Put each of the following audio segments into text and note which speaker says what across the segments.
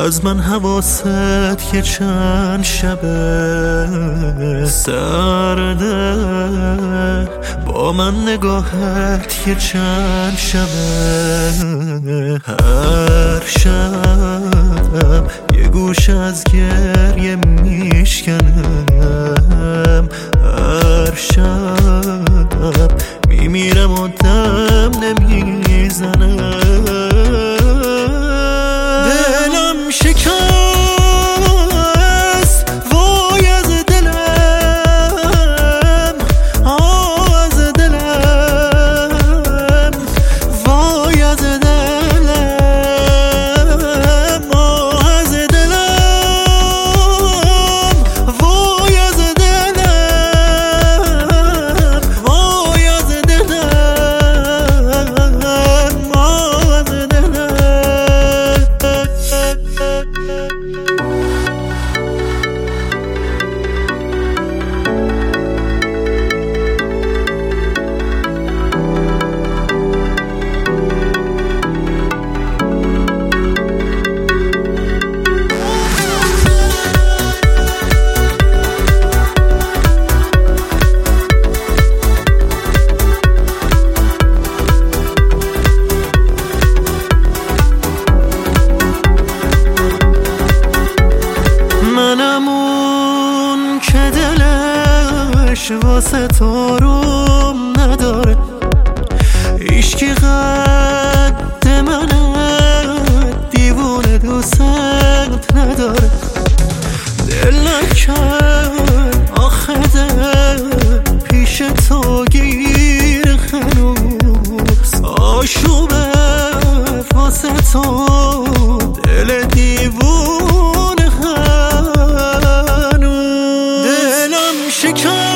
Speaker 1: از من حواست که چند شبه سرده، با من نگاهت که چند شبه. هر شب یه گوش از گریه میشکنم، هر شب میمیرم و دم نمیزنم. دلم شکست وای از دلم، از دلم وای از دلم، از دلم وای از دلم، وای از واسه تو روم نداره، هیچکی قد منه، دیوونه دوست نداره. دل نکن آخه پیش تو گیر هنوز، آشوبه واسه تو دل دیوونه هنوز. دلم شکن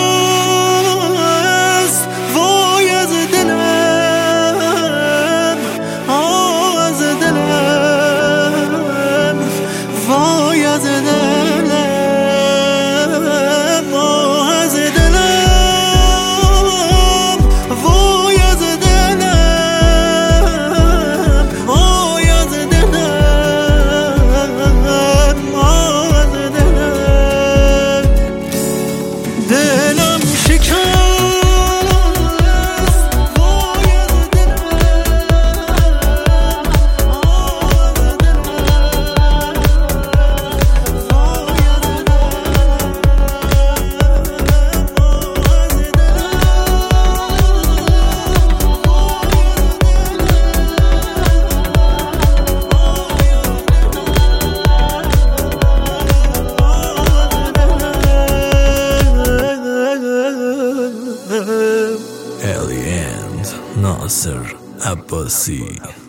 Speaker 2: Aliens Nasser Abbasi.